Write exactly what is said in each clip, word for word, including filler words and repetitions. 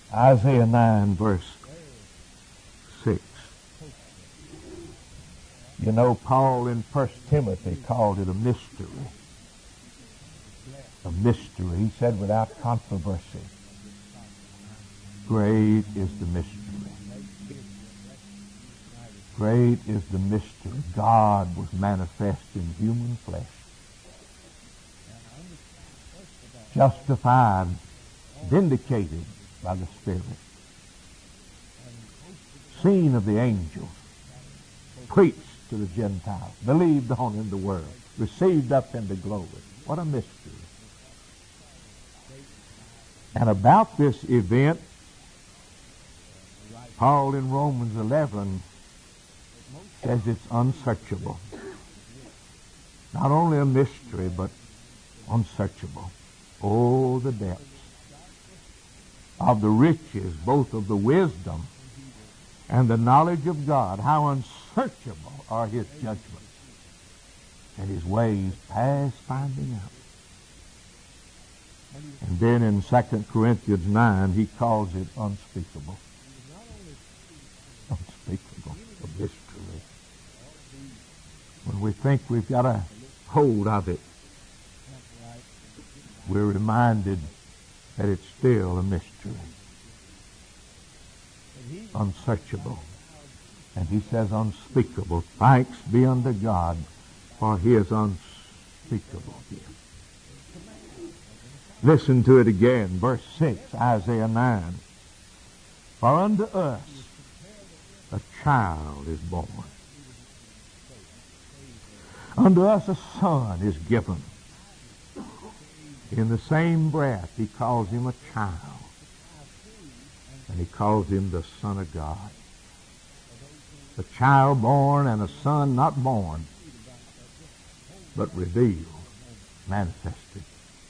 Isaiah nine, verse six. You know, Paul in First Timothy called it a mystery. A mystery. He said, without controversy, great is the mystery. Great is the mystery. God was manifest in human flesh. Justified, vindicated by the Spirit. Seen of the angels. Preached to the Gentiles. Believed on in the world. Received up into glory. What a mystery. And about this event, Paul in Romans eleven says it's unsearchable. Not only a mystery, but unsearchable. Oh, the depths of the riches, both of the wisdom and the knowledge of God. How unsearchable are His judgments, and His ways past finding out. And then in Second Corinthians nine, he calls it unspeakable. Unspeakable. A mystery. When we think we've got a hold of it, we're reminded that it's still a mystery. Unsearchable. And he says unspeakable. Thanks be unto God for His unspeakable gift. Listen to it again. Verse six, Isaiah nine. For unto us a child is born. Unto us a son is given. In the same breath, he calls him a child. And he calls him the Son of God. A child born and a son not born, but revealed, manifested.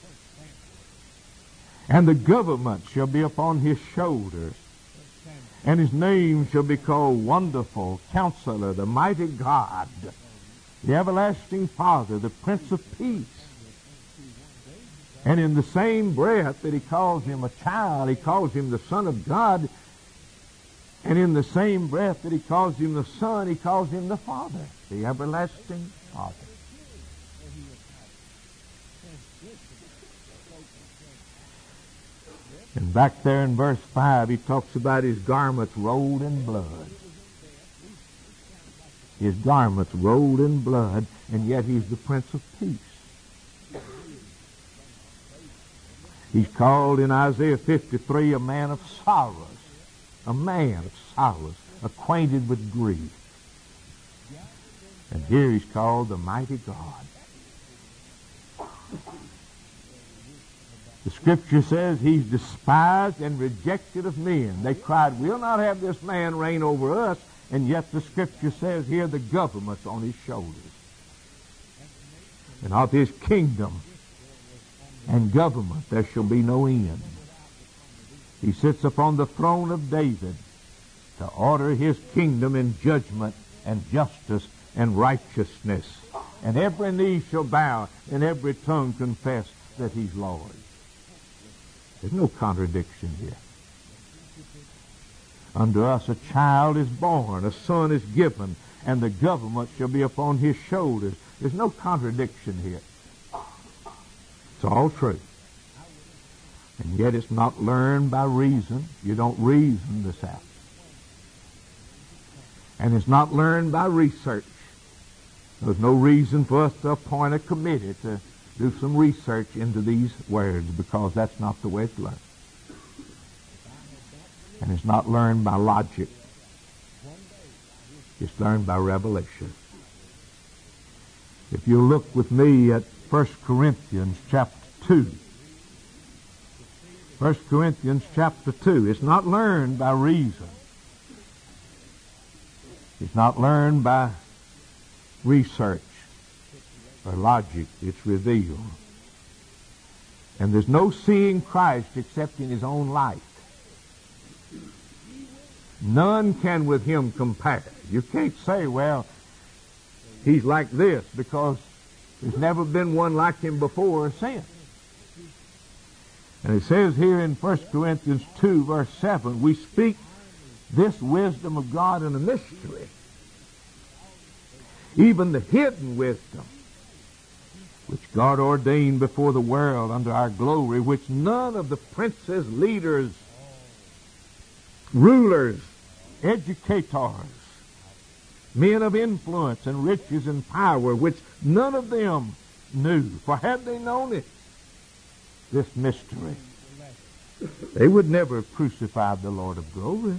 And the government shall be upon his shoulders, and his name shall be called Wonderful, Counselor, the Mighty God, the Everlasting Father, the Prince of Peace. And in the same breath that he calls him a child, he calls him the Son of God. And in the same breath that he calls him the Son, he calls him the Father, the Everlasting Father. And back there in verse five, he talks about his garments rolled in blood. His garments rolled in blood, and yet he's the Prince of Peace. He's called in Isaiah fifty-three a man of sorrows. A man of sorrows, acquainted with grief. And here he's called the Mighty God. The Scripture says he's despised and rejected of men. They cried, we'll not have this man reign over us. And yet the Scripture says here the government's on his shoulders. And of his kingdom and government there shall be no end. He sits upon the throne of David to order his kingdom in judgment and justice and righteousness. And every knee shall bow and every tongue confess that he's Lord. There's no contradiction here. Unto us a child is born, a son is given, and the government shall be upon his shoulders. There's no contradiction here. It's all true. And yet it's not learned by reason. You don't reason this out. And it's not learned by research. There's no reason for us to appoint a committee to do some research into these words, because that's not the way it's learned. And it's not learned by logic. It's learned by revelation. If you look with me at First Corinthians chapter two. First Corinthians chapter two. It's not learned by reason. It's not learned by research or logic. It's revealed. And there's no seeing Christ except in his own light. None can with him compare. You can't say, well, he's like this, because there's never been one like him before or since. And it says here in First Corinthians two, verse seven, we speak this wisdom of God in a mystery, even the hidden wisdom, which God ordained before the world unto our glory, which none of the princes, leaders, rulers, educators, men of influence and riches and power, which none of them knew. For had they known it, this mystery, they would never have crucified the Lord of glory.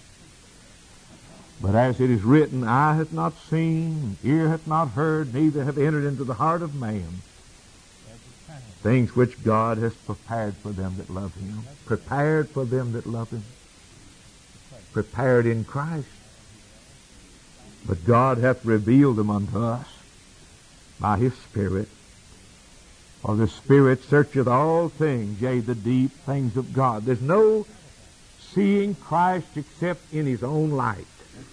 But as it is written, eye hath not seen, ear hath not heard, neither have entered into the heart of man things which God has prepared for them that love him. Prepared for them that love him. Prepared in Christ. But God hath revealed them unto us by his Spirit. For the Spirit searcheth all things, yea, the deep things of God. There's no seeing Christ except in his own light.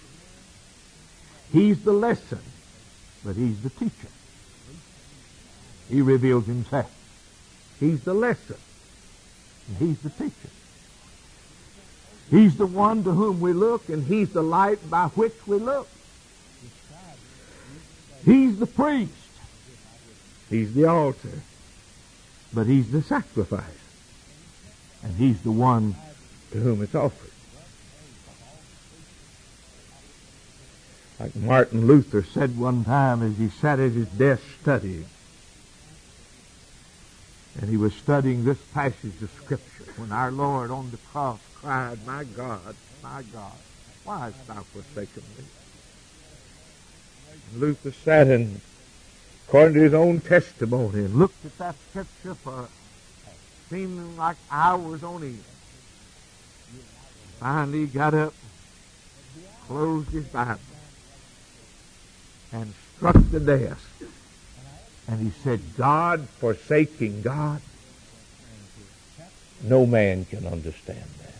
He's the lesson, but he's the teacher. He reveals himself. He's the lesson, and he's the teacher. He's the one to whom we look, and he's the light by which we look. He's the priest. He's the altar. But he's the sacrifice. And he's the one to whom it's offered. Like Martin Luther said one time as he sat at his desk studying, and he was studying this passage of Scripture, when our Lord on the cross cried, my God, my God, why hast thou forsaken me? And Luther sat and, according to his own testimony, and looked at that Scripture for seeming like hours on end. Finally he got up, closed his Bible, and struck the desk. And he said, God forsaking God, no man can understand that.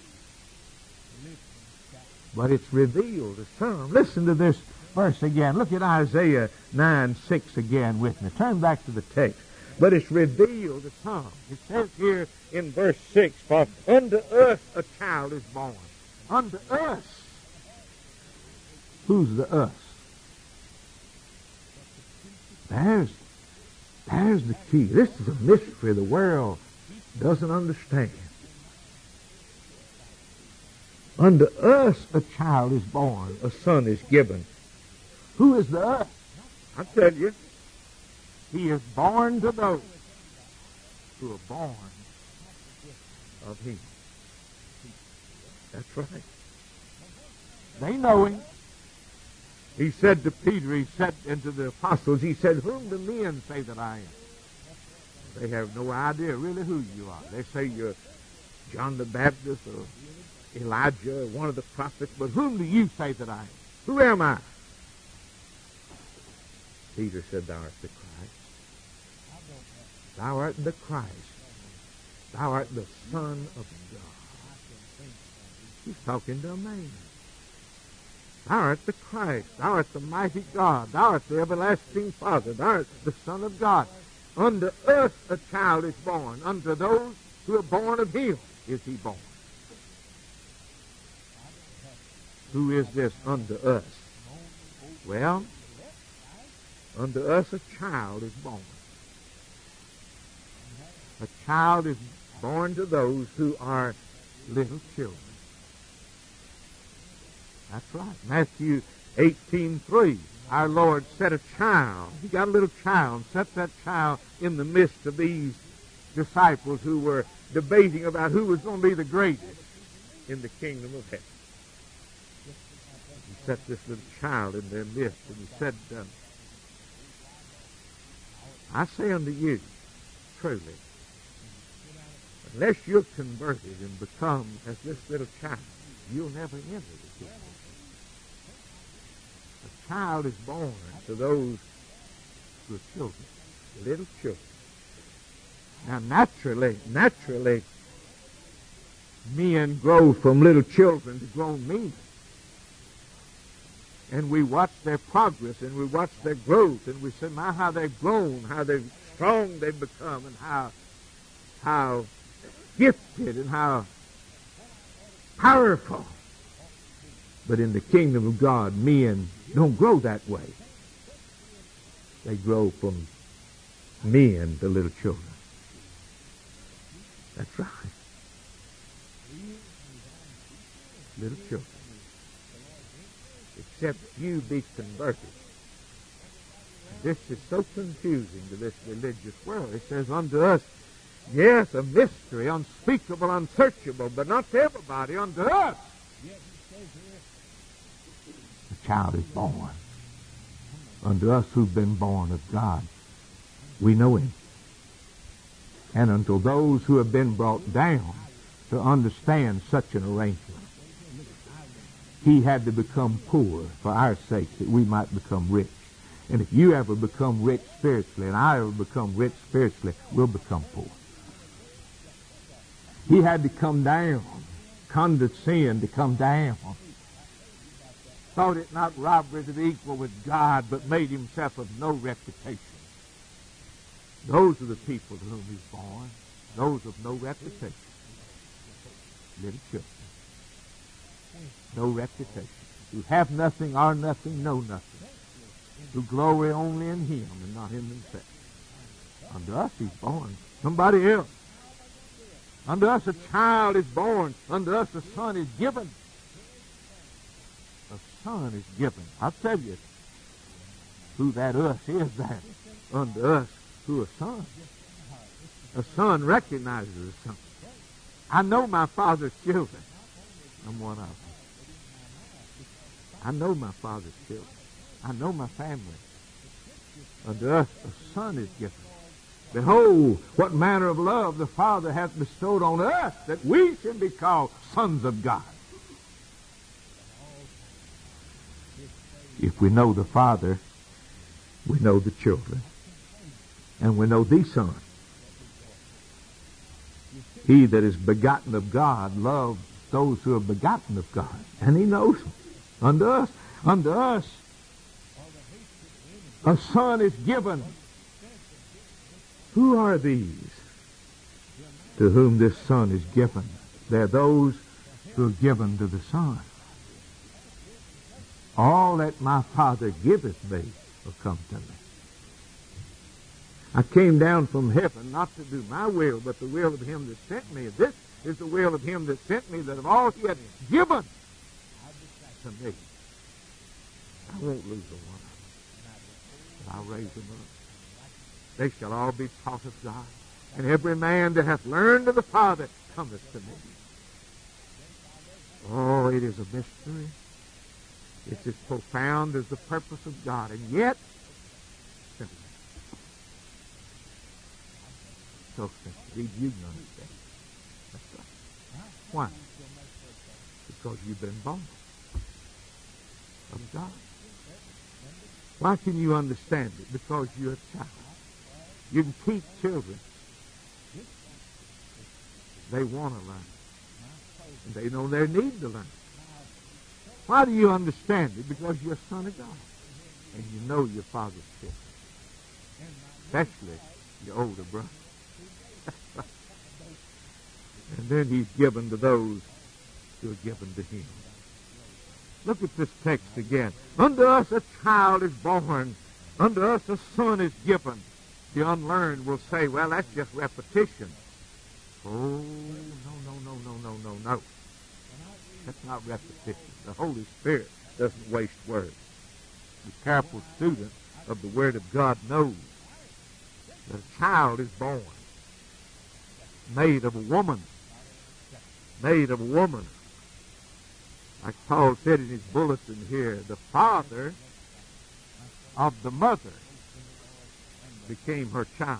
But it's revealed to some. Listen to this verse again. Look at Isaiah nine six again with me. Turn back to the text. But it's revealed to some. It says here in verse six, for unto us a child is born. Unto us. Who's the us? There's, there's the key. This is a mystery the world doesn't understand. Unto us a child is born, a son is given. Who is the us? I tell you, he is born to those who are born of him. That's right. They know him. He said to Peter, he said, and to the apostles, he said, whom do men say that I am? They have no idea really who you are. They say you're John the Baptist or Elijah or one of the prophets, but whom do you say that I am? Who am I? Peter said, thou art the Christ. Thou art the Christ. Thou art the Son of God. He's talking to a man. Thou art the Christ. Thou art the mighty God. Thou art the everlasting Father. Thou art the Son of God. Unto us a child is born. Unto those who are born of him is he born. Who is this unto us? Well, unto us a child is born. A child is born to those who are little children. That's right. Matthew eighteen three. Our Lord set a child. He got a little child, set that child in the midst of these disciples who were debating about who was going to be the greatest in the kingdom of heaven. He set this little child in their midst, and he said, um, I say unto you, truly, unless you're converted and become as this little child, you'll never enter the kingdom. A child is born to those who are children, little children. Now, naturally, naturally, men grow from little children to grown men. And we watch their progress, and we watch their growth, and we say, my, how they've grown, how they've strong they've become, and how, how gifted and how powerful. But in the kingdom of God, men don't grow that way. They grow from men to little children. That's right. Little children. Except you be converted. This is so confusing to this religious world. It says unto us, yes, a mystery, unspeakable, unsearchable, but not to everybody, unto us. A child is born. Unto us who've been born of God, we know him. And until those who have been brought down to understand such an arrangement, he had to become poor for our sake that we might become rich. And if you ever become rich spiritually, and I ever become rich spiritually, we'll become poor. He had to come down, condescend to come down. Thought it not robbery to be equal with God, but made himself of no reputation. Those are the people to whom he's born. Those of no reputation. Little children. No reputation. Who have nothing, are nothing, know nothing. Who glory only in him and not in themselves. Unto us he's born. Somebody else. Unto us a child is born. Unto us a son is given. A son is given. I'll tell you who that us is that. Unto us who a son. A son recognizes a son. I know my father's children. I'm one of them. I know my father's children. I know my family. Unto us a son is given. Behold, what manner of love the Father hath bestowed on us, that we should be called sons of God. If we know the Father, we know the children, and we know the Son. He that is begotten of God loves those who are begotten of God, and he knows them. Unto us, unto us, a son is given. Who are these to whom this son is given? They're those who are given to the Son. All that my Father giveth me will come to me. I came down from heaven not to do my will, but the will of him that sent me. This is the will of him that sent me, that of all he hath given to me, I won't lose a one of them, but I'll raise them up. They shall all be taught of God, and every man that hath learned of the Father cometh to me. Oh, it is a mystery. It's as profound as the purpose of God, and yet simple. So simple. You can understand. That's right. Why? Because you've been born of God. Why can you understand it? Because you're a child. You can teach children. They want to learn. And they know their need to learn. Why do you understand it? Because you're a son of God. And you know your Father's children. Especially your older brother. And then he's given to those who are given to him. Look at this text again. Unto us a child is born. Unto us a son is given. The unlearned will say, well, that's just repetition. Oh, no, no, no, no, no, no, no. That's not repetition. The Holy Spirit doesn't waste words. The careful student of the Word of God knows that a child is born, made of a woman, made of a woman. Like Paul said in his bulletin here, the father of the mother became her child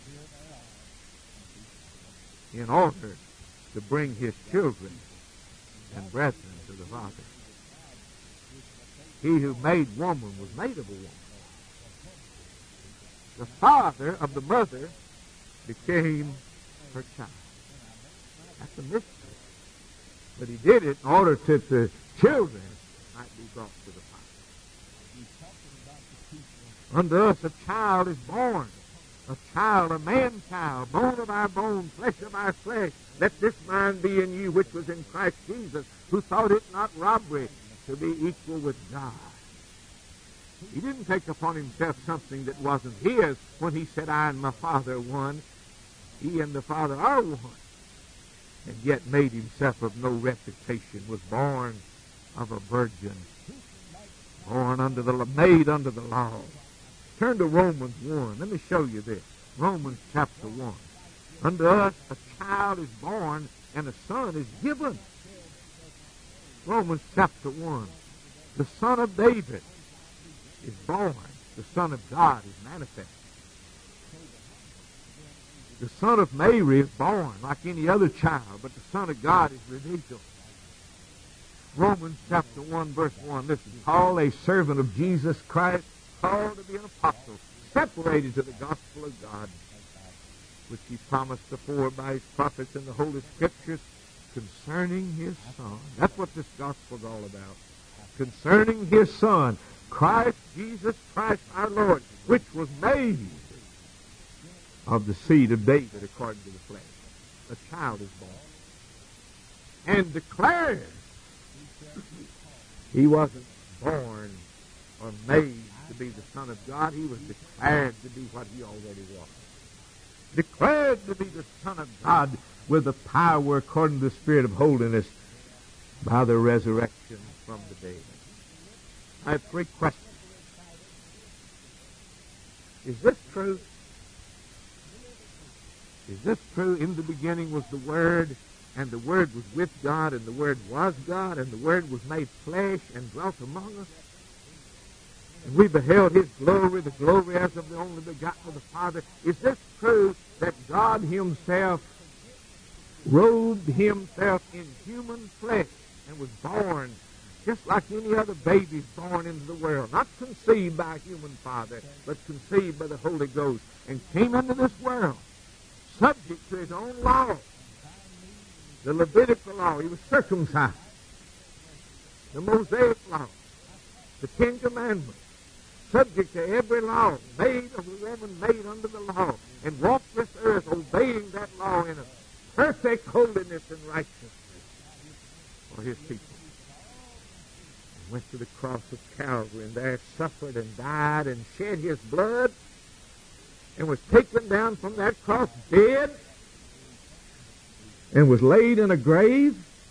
in order to bring his children and brethren to the Father. He who made woman was made of a woman. The father of the mother became her child. That's a mystery. But he did it in order that the children might be brought to the Father. Unto us a child is born. a child, a man-child, bone of our bone, flesh of our flesh. Let this mind be in you, which was in Christ Jesus, who thought it not robbery to be equal with God. He didn't take upon himself something that wasn't his when he said, I and my Father are one. He and the Father are one. And yet made himself of no reputation, was born of a virgin, born under the, made under the law. Turn to Romans one. Let me show you this. Romans chapter one. Unto us a child is born, and a son is given. Romans chapter one. The Son of David is born. The Son of God is manifested. The Son of Mary is born like any other child, but the Son of God is revealed. Romans chapter one, verse one. Listen, Paul, a servant of Jesus Christ, called to be an apostle, separated to the gospel of God, which he promised before by his prophets in the Holy Scriptures, concerning his Son. That's what this gospel is all about. Concerning his Son, Christ Jesus Christ our Lord, which was made of the seed of David according to the flesh. A child is born. And declared he wasn't born or made to be the Son of God. He was declared to be what he already was. Declared to be the Son of God with the power according to the Spirit of holiness by the resurrection from the dead. I have three questions. Is this true? Is this true? In the beginning was the Word, and the Word was with God, and the Word was God, and the Word was made flesh and dwelt among us. And we beheld his glory, the glory as of the only begotten of the Father. Is this true that God himself robed himself in human flesh and was born just like any other baby born into the world, not conceived by a human father, but conceived by the Holy Ghost, and came into this world subject to his own law, the Levitical law. He was circumcised. The Mosaic law, the Ten Commandments, subject to every law, made of a woman made under the law, and walked this earth obeying that law in a perfect holiness and righteousness for his people. And went to the cross of Calvary, and there suffered and died and shed his blood, and was taken down from that cross dead, and was laid in a grave,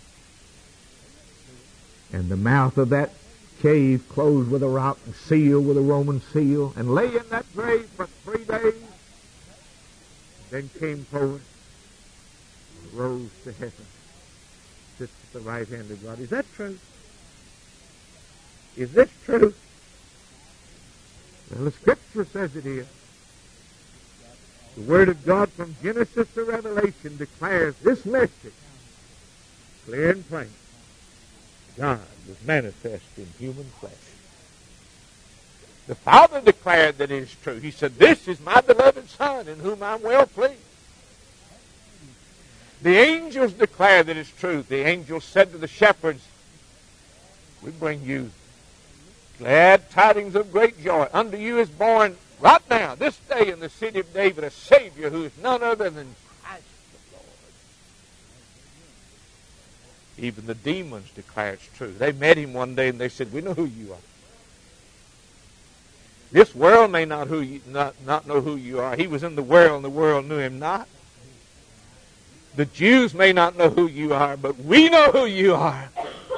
and the mouth of that cave closed with a rock and sealed with a Roman seal, and lay in that grave for three days, then came forward and rose to heaven, sits at the right hand of God. Is that true? Is this true? Well, the Scripture says it is. The Word of God from Genesis to Revelation declares this message clear and plain. God was manifest in human flesh. The Father declared that it is true. He said, this is my beloved Son in whom I'm well pleased. The angels declared that it's true. The angels said to the shepherds, we bring you glad tidings of great joy. Unto you is born right now, this day in the city of David, a Savior who is none other than Christ the Lord. Even the demons declare it's true. They met him one day and they said, we know who you are. This world may not, who you, not, not know who you are. He was in the world and the world knew him not. The Jews may not know who you are, but we know who you are.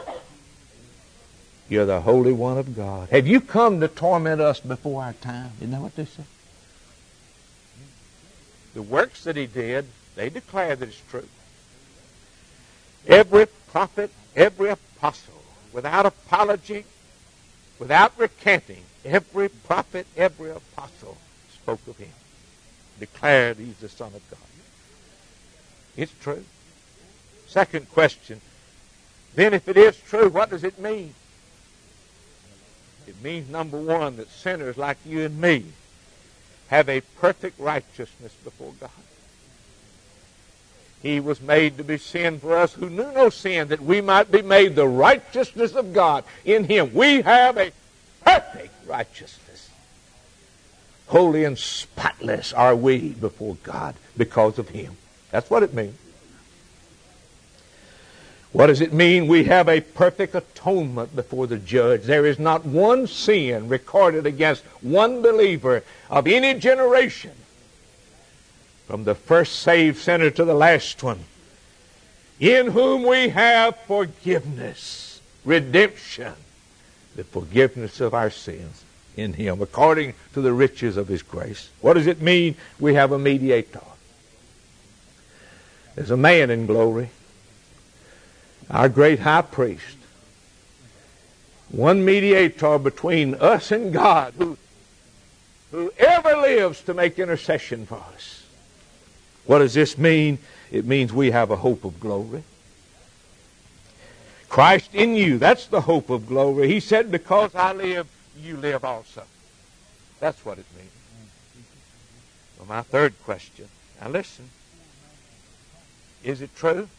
You're the Holy One of God. Have you come to torment us before our time? Isn't that what they said? The works that he did, they declare that it's true. Every prophet, every apostle, without apology, without recanting, every prophet, every apostle spoke of him, declared he's the Son of God. It's true. Second question, then if it is true, what does it mean? It means, number one, that sinners like you and me have a perfect righteousness before God. He was made to be sin for us who knew no sin, that we might be made the righteousness of God in him. We have a perfect righteousness. Holy and spotless are we before God because of Him. That's what it means. What does it mean? We have a perfect atonement before the judge. There is not one sin recorded against one believer of any generation, from the first saved sinner to the last one, in whom we have forgiveness, redemption, the forgiveness of our sins in Him, according to the riches of His grace. What does it mean? We have a mediator. There's a man in glory, our great high priest, one mediator between us and God, who, who ever lives to make intercession for us. What does this mean? It means we have a hope of glory. Christ in you, that's the hope of glory. He said, because I live, you live also. That's what it means. Well, my third question. Now listen. Is it true?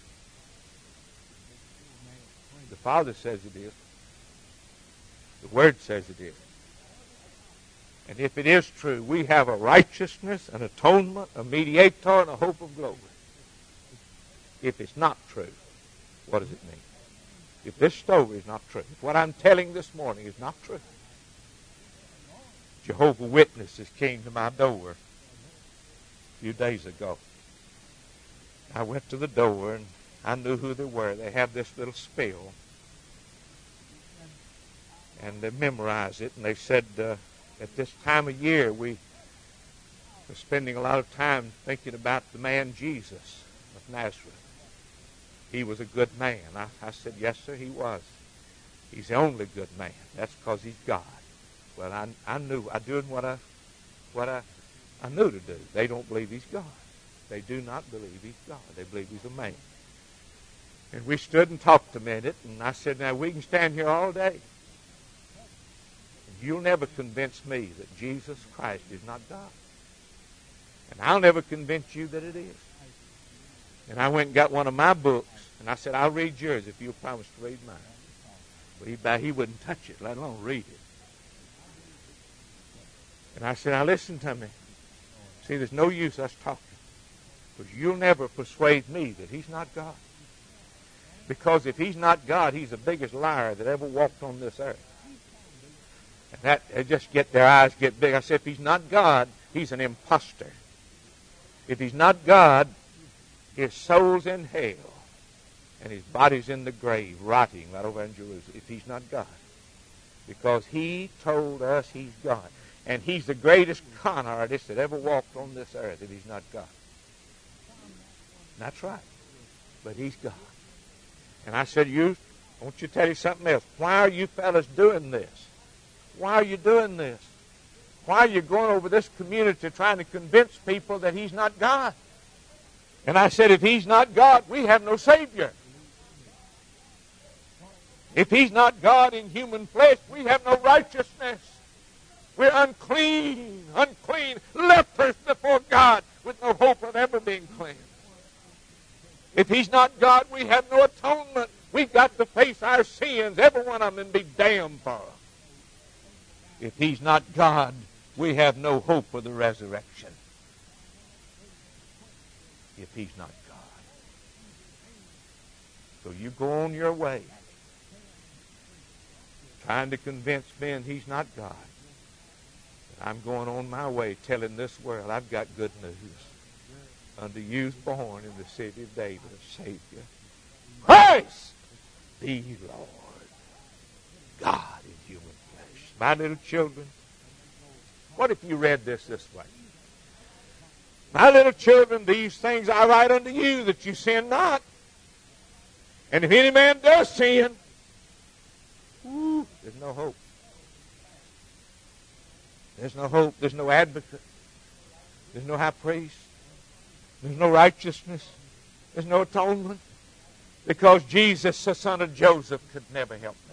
The Father says it is. The Word says it is. And if it is true, we have a righteousness, an atonement, a mediator, and a hope of glory. If it's not true, what does it mean? If this story is not true, if what I'm telling this morning is not true, Jehovah's Witnesses came to my door a few days ago. I went to the door and I knew who they were. They have this little spell. And they memorized it, and they said, uh, at this time of year, we are spending a lot of time thinking about the man Jesus of Nazareth. He was a good man. I, I said, yes, sir, he was. He's the only good man. That's because he's God. Well, I, I knew. I doing what I, what I, I knew to do. They don't believe he's God. They do not believe he's God. They believe he's a man. And we stood and talked a minute, and I said, now, we can stand here all day. You'll never convince me that Jesus Christ is not God. And I'll never convince you that it is. And I went and got one of my books, and I said, I'll read yours if you'll promise to read mine. But he, he wouldn't touch it, let alone read it. And I said, now listen to me. See, there's no use us talking, because you'll never persuade me that he's not God. Because if he's not God, he's the biggest liar that ever walked on this earth. And that, they just get their eyes get big. I said, if he's not God, he's an imposter. If he's not God, his soul's in hell, and his body's in the grave, rotting right over in Jerusalem, if he's not God. Because he told us he's God. And he's the greatest con artist that ever walked on this earth if he's not God. That's right. But he's God. And I said, you, I want you to tell you something else. Why are you fellas doing this? Why are you doing this? Why are you going over this community trying to convince people that he's not God? And I said, if he's not God, we have no Savior. If he's not God in human flesh, we have no righteousness. We're unclean, unclean, lepers before God with no hope of ever being cleansed. If he's not God, we have no atonement. We've got to face our sins, every one of them, and be damned for them. If he's not God, we have no hope for the resurrection. If he's not God. So you go on your way, trying to convince men he's not God. But I'm going on my way telling this world I've got good news. Unto you's born in the city of David a Savior, Christ the Lord, God in human flesh. My little children, what if you read this this way? My little children, these things I write unto you, that you sin not. And if any man does sin, whoo, there's no hope. There's no hope. There's no advocate. There's no high priest. There's no righteousness. There's no atonement. Because Jesus, the son of Joseph, could never help me.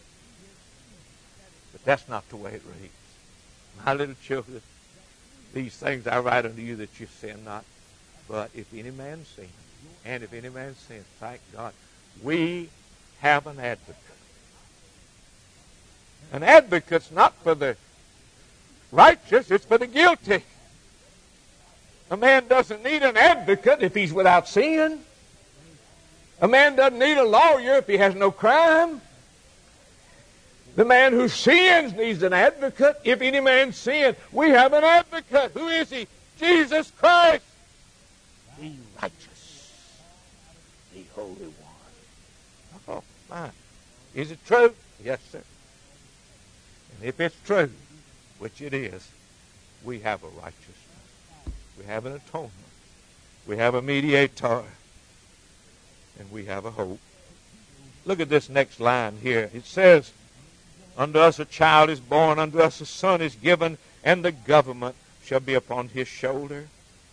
But that's not the way it reads. My little children, these things I write unto you that you sin not. But if any man sin, and if any man sin, thank God, we have an advocate. An advocate's not for the Righteous is for the guilty. A man doesn't need an advocate if he's without sin. A man doesn't need a lawyer if he has no crime. The man who sins needs an advocate. If any man sin, we have an advocate. Who is he? Jesus Christ. The righteous. The Holy One. Oh, my. Is it true? Yes, sir. And if it's true, which it is, we have a righteousness. We have an atonement. We have a mediator. And we have a hope. Look at this next line here. It says, unto us a child is born, unto us a son is given, and the government shall be upon his shoulder.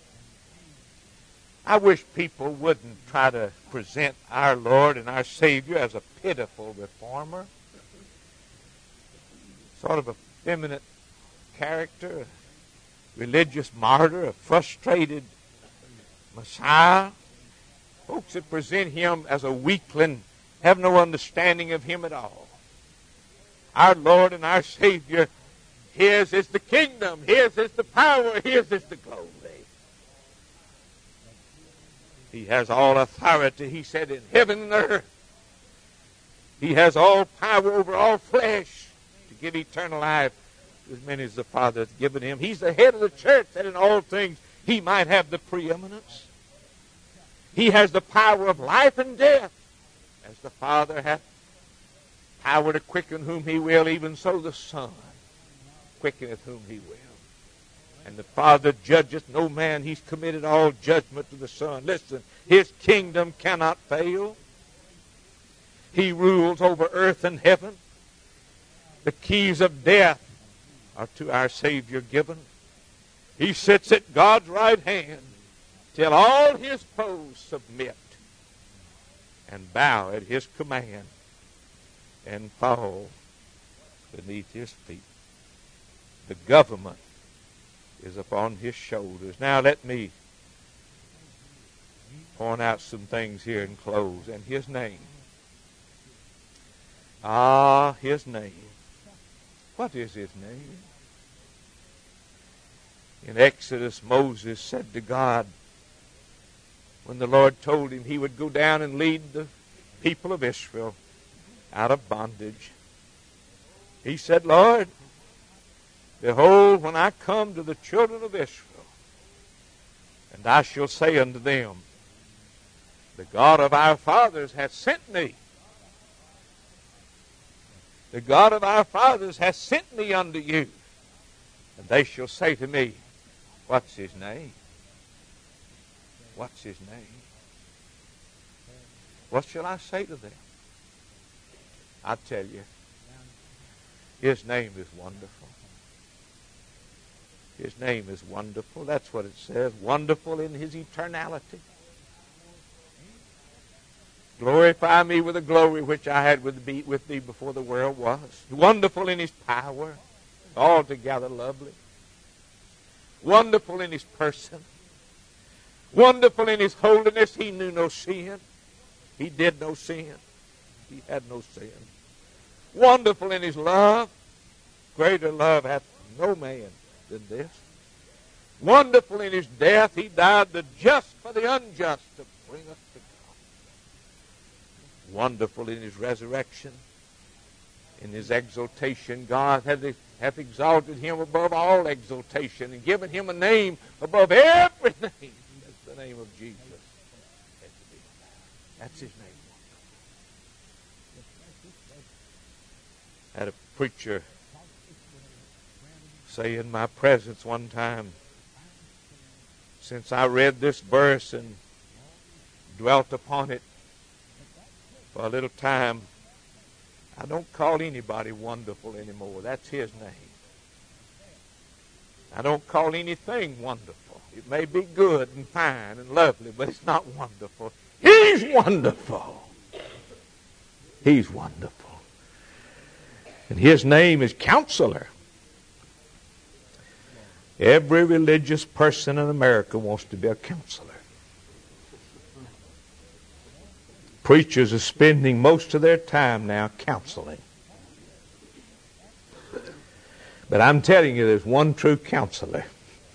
I wish people wouldn't try to present our Lord and our Savior as a pitiful reformer. Sort of a feminine character, a religious martyr, a frustrated Messiah. Folks that present him as a weakling have no understanding of him at all. Our Lord and our Savior, his is the kingdom, his is the power, his is the glory. He has all authority, he said, in heaven and earth. He has all power over all flesh to give eternal life to as many as the Father has given him. He's the head of the church, that in all things he might have the preeminence. He has the power of life and death, as the Father hath power to quicken whom he will, even so the Son quickeneth whom he will. And the Father judgeth no man. He's committed all judgment to the Son. Listen, his kingdom cannot fail. He rules over earth and heaven. The keys of death are to our Savior given. He sits at God's right hand till all his foes submit and bow at his command and fall beneath his feet. The government is upon his shoulders. Now let me point out some things here and close. And his name. Ah, his name. What is his name? In Exodus, Moses said to God, when the Lord told him he would go down and lead the people of Israel out of bondage, he said, Lord, behold, when I come to the children of Israel, and I shall say unto them, the God of our fathers hath sent me. The God of our fathers hath sent me unto you. And they shall say to me, what's his name? What's his name? What shall I say to them? I tell you, his name is wonderful. His name is wonderful. That's what it says. Wonderful in his eternality. Glorify me with the glory which I had with thee, with thee before the world was. Wonderful in his power. Altogether lovely. Wonderful in his person. Wonderful in his holiness. He knew no sin. He did no sin. He had no sin. Wonderful in his love. Greater love hath no man than this. Wonderful in his death. He died the just for the unjust to bring us to God. Wonderful in his resurrection. In his exaltation, God hath, hath exalted him above all exaltation and given him a name above every name. That's the name of Jesus. That's his name. I had a preacher say in my presence one time, since I read this verse and dwelt upon it for a little time, I don't call anybody wonderful anymore. That's his name. I don't call anything wonderful. It may be good and fine and lovely, but it's not wonderful. He's wonderful. He's wonderful. And his name is Counselor. Every religious person in America wants to be a counselor. Preachers are spending most of their time now counseling. But I'm telling you, there's one true counselor.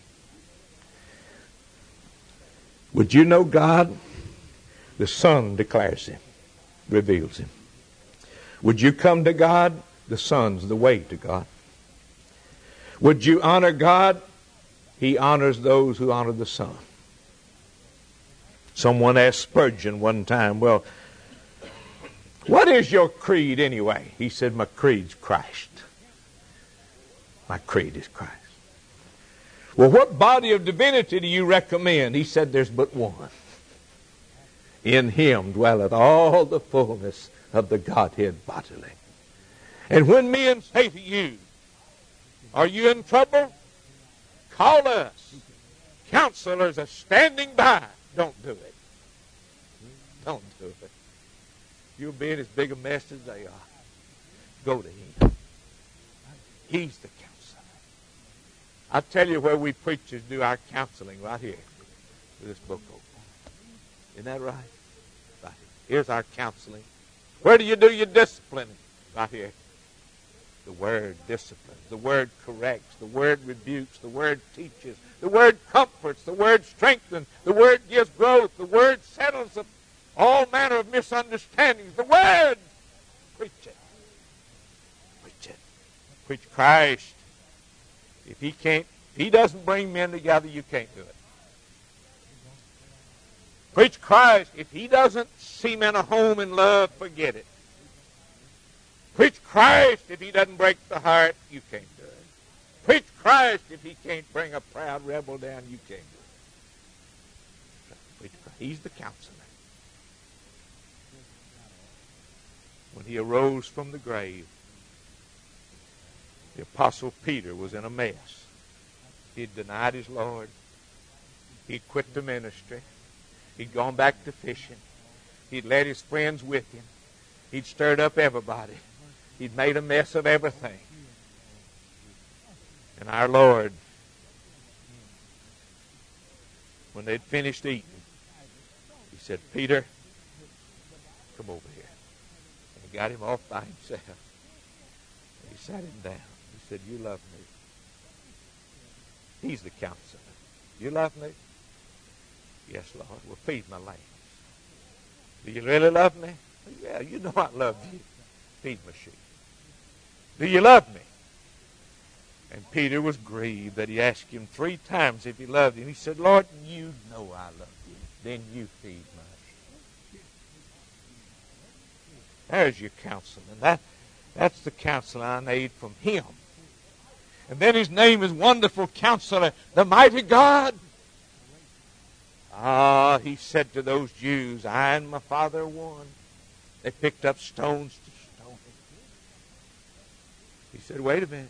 Would you know God? The Son declares Him, reveals Him. Would you come to God? The Son's the way to God. Would you honor God? He honors those who honor the Son. Someone asked Spurgeon one time, well, what is your creed anyway? He said, my creed's Christ. My creed is Christ. Well, what body of divinity do you recommend? He said, there's but one. In Him dwelleth all the fullness of the Godhead bodily. And when men say to you, are you in trouble? Call us. Counselors are standing by. Don't do it. Don't do it. You'll be in as big a mess as they are. Go to Him. He's the counselor. I'll tell you where we preachers do our counseling, right here with this book open. Isn't that right? Right here. Here's our counseling. Where do you do your disciplining? Right here. The Word disciplines. The Word corrects. The Word rebukes. The Word teaches. The Word comforts. The Word strengthens. The Word gives growth. The Word settles all manner of misunderstandings. The Word. Preach it. Preach it. Preach Christ. If He can't, if He doesn't bring men together, you can't do it. Preach Christ. If He doesn't see men a home in love, forget it. Preach Christ. If He doesn't break the heart, you can't do it. Preach Christ. If He can't bring a proud rebel down, you can't do it. Preach Christ. He's the counselor. When He arose from the grave, the Apostle Peter was in a mess. He'd denied his Lord. He'd quit the ministry. He'd gone back to fishing. He'd led his friends with him. He'd stirred up everybody. He'd made a mess of everything. And our Lord, when they'd finished eating, He said, Peter, come over here. And He got him off by himself. And He sat him down. He said, you love me. He's the counselor. You love me? Yes, Lord. Well, feed my lambs. Do you really love me? Yeah, you know I love you. Feed my sheep. Do you love me? And Peter was grieved that He asked Him three times if he loved him. He said, Lord, you know I love you. Then you feed my sheep. There's your counseling. That, that's the counselor I need from Him. And then His name is Wonderful Counselor, the Mighty God. Ah, He said to those Jews, I and my Father are one. They picked up stones to stone Him. He said, wait a minute.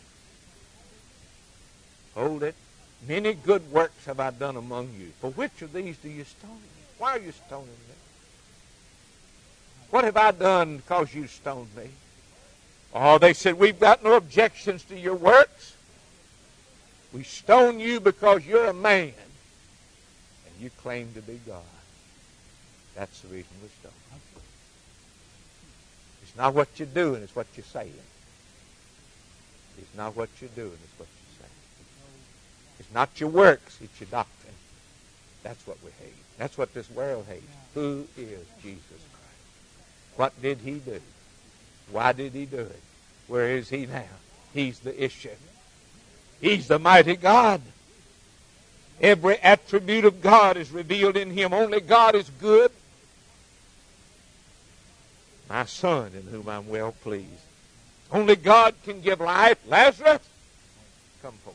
Hold it. Many good works have I done among you. For which of these do you stone me? Why are you stoning me? What have I done to cause you to stone me? Oh, they said, we've got no objections to your works. We stone you because you're a man. And you claim to be God. That's the reason we stone you. It's not what you're doing, it's what you're saying. It's not what you're doing, it's what you're saying. It's not your works, it's your doctrine. That's what we hate. That's what this world hates. Who is Jesus Christ? What did He do? Why did He do it? Where is He now? He's the issue. He's the mighty God. Every attribute of God is revealed in Him. Only God is good. My Son, in whom I'm well pleased. Only God can give life. Lazarus, come forth.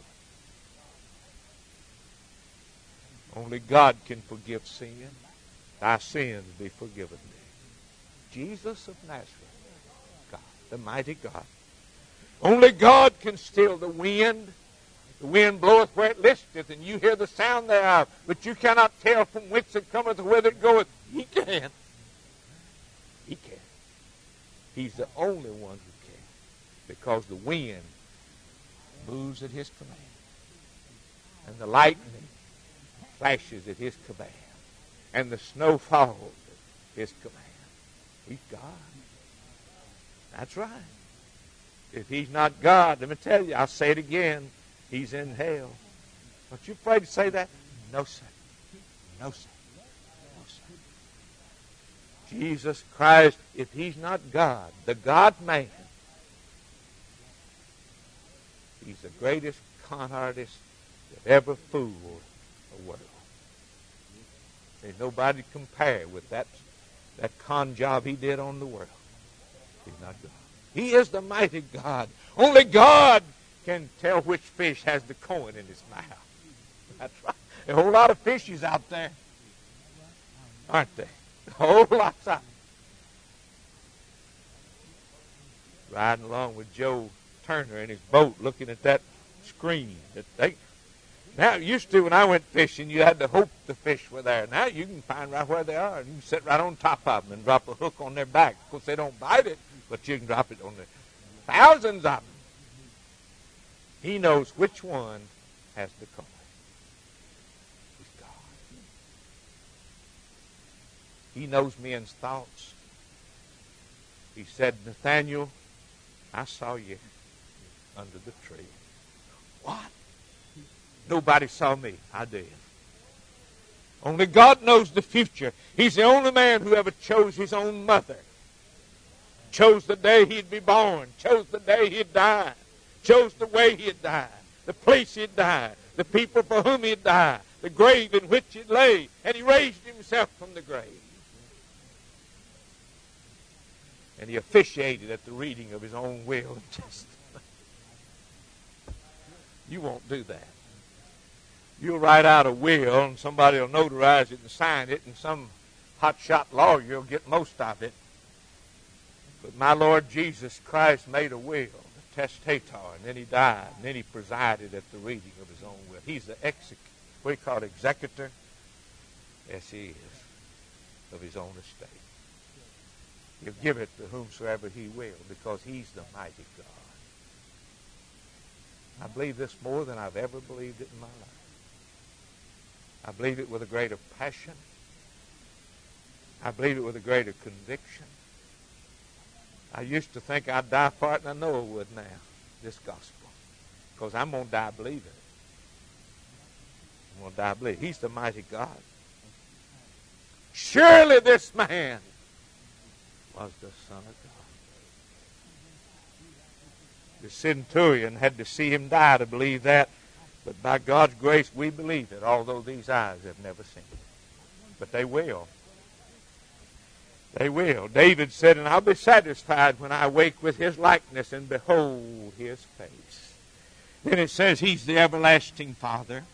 Only God can forgive sin. Thy sins be forgiven thee. Jesus of Nazareth, God, the mighty God. Only God can still the wind. The wind bloweth where it listeth, and you hear the sound thereof, but you cannot tell from whence it cometh or whither it goeth. He can. He can. He's the only one who can, because the wind moves at His command, and the lightning flashes at His command, and the snow falls at His command. He's God. That's right. If he's not God, let me tell you, I'll say it again, he's in hell. Aren't you afraid to say that? No, sir. No, sir. No, sir. Jesus Christ, if he's not God, the God-man, he's the greatest con artist that ever fooled the world. There's nobody to compare with that, that con job he did on the world. He's not God. He is the mighty God. Only God can tell which fish has the coin in his mouth. That's right. There are a whole lot of fishes out there, aren't they? A whole lot of them. Riding along with Joe Turner in his boat, looking at that screen. That they, now, used to, when I went fishing, you had to hope the fish were there. Now you can find right where they are. You can sit right on top of them and drop a hook on their back. Of course, they don't bite it, but you can drop it on the thousands of them. He knows which one has the coin. He's God. He knows men's thoughts. He said, Nathaniel, I saw you under the tree. What? Nobody saw me. I did. Only God knows the future. He's the only man who ever chose his own mother. Chose the day he'd be born. Chose the day he'd die. Chose the way he'd die. The place he'd die. The people for whom he'd die. The grave in which he'd lay. And he raised himself from the grave. And he officiated at the reading of his own will and testament. You won't do that. You'll write out a will and somebody will notarize it and sign it, and some hotshot lawyer will get most of it. But my Lord Jesus Christ made a will, the testator, and then he died, and then he presided at the reading of his own will. He's the exec, what do you call it, executor? Yes, he is, of his own estate. He'll give it to whomsoever he will, because he's the mighty God. I believe this more than I've ever believed it in my life. I believe it with a greater passion. I believe it with a greater conviction. I used to think I'd die for it, and I know I would now, this gospel. Because I'm going to die believing it. I'm going to die believing it. He's the mighty God. Surely this man was the Son of God. The centurion had to see him die to believe that. But by God's grace, we believe it, although these eyes have never seen it. But they will. They will. David said, and I'll be satisfied when I wake with his likeness and behold his face. Then it says he's the everlasting Father.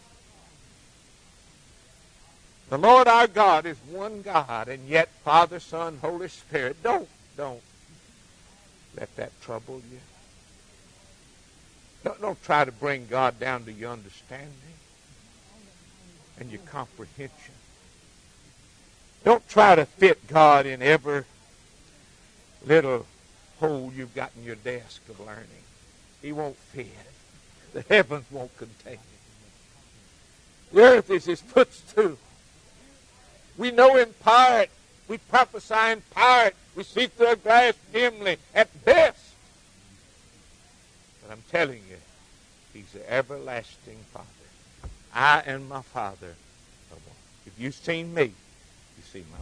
The Lord our God is one God, and yet Father, Son, Holy Spirit. Don't, don't let that trouble you. Don't, don't try to bring God down to your understanding and your comprehension. Don't try to fit God in every little hole you've got in your desk of learning. He won't fit. The heavens won't contain it. The earth is his footstool. We know in part. We prophesy in part. We see through a glass dimly at best. But I'm telling you, he's the everlasting Father. I and my Father are one. If you've seen me, you see my Father.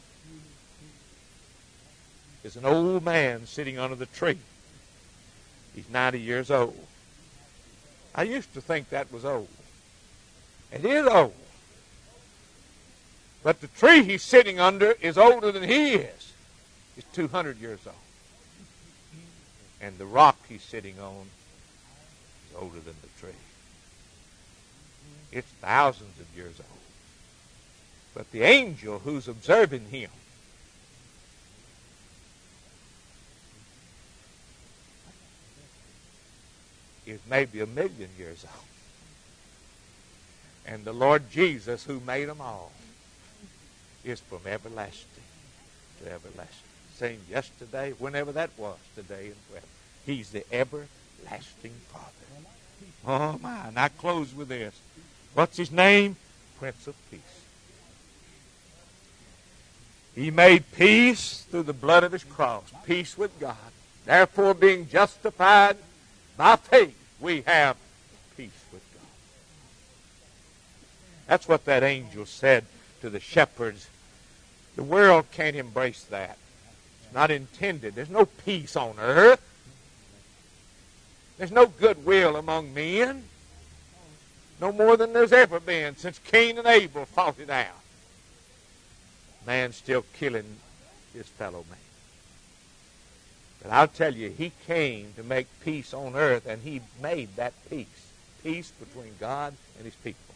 There's an old man sitting under the tree. He's ninety years old. I used to think that was old. It is old. But the tree he's sitting under is older than he is. He's two hundred years old. And the rock he's sitting on is older than the tree. It's thousands of years old. But the angel who's observing him is maybe a million years old. And the Lord Jesus, who made them all, is from everlasting to everlasting. Same yesterday, whenever that was, today and forever. He's the everlasting Father. Oh my, and I close with this. What's his name? Prince of Peace. He made peace through the blood of his cross. Peace with God. Therefore, being justified by faith, we have peace with God. That's what that angel said to the shepherds. The world can't embrace that. It's not intended. There's no peace on earth. There's no goodwill among men. No more than there's ever been since Cain and Abel fought it out. Man's still killing his fellow man. But I'll tell you, he came to make peace on earth, and he made that peace. Peace between God and his people.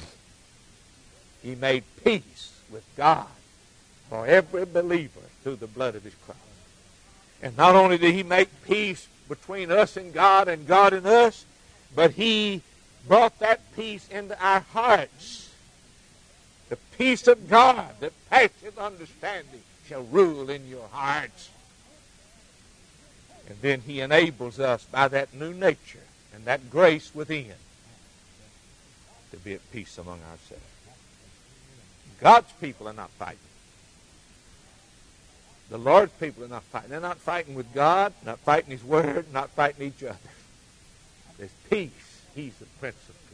He made peace with God for every believer through the blood of his cross. And not only did he make peace between us and God and God and us, but he brought that peace into our hearts. The peace of God that passeth understanding shall rule in your hearts. And then he enables us by that new nature and that grace within to be at peace among ourselves. God's people are not fighting. The Lord's people are not fighting. They're not fighting with God, not fighting his word, not fighting each other. There's peace. He's the Prince of Peace.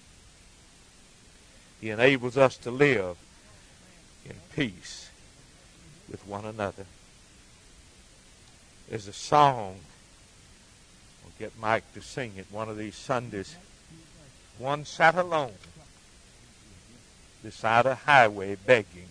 He enables us to live in peace with one another. There's a song. We'll get Mike to sing it one of these Sundays. One sat alone beside a highway begging.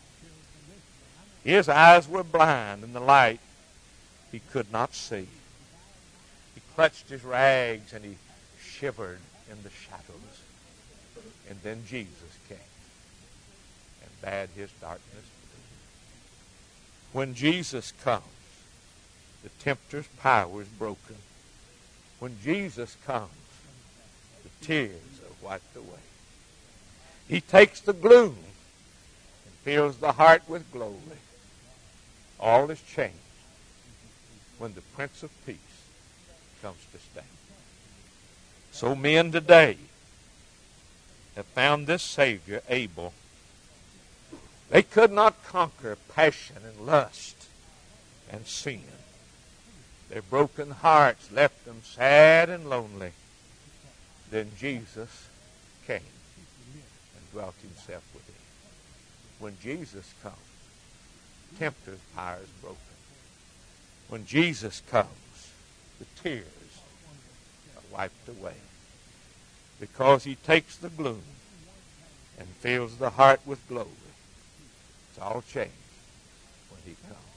His eyes were blind, and the light he could not see. He clutched his rags, and he shivered in the shadows. And then Jesus came and bade his darkness flee. When Jesus comes, the tempter's power is broken. When Jesus comes, the tears are wiped away. He takes the gloom and fills the heart with glory. All is changed when the Prince of Peace comes to stay. So men today have found this Savior able. They could not conquer passion and lust and sin. Their broken hearts left them sad and lonely. Then Jesus came and dwelt himself within. When Jesus comes, tempter's power is broken. When Jesus comes, the tears are wiped away. Because he takes the gloom and fills the heart with glory. It's all changed when he comes.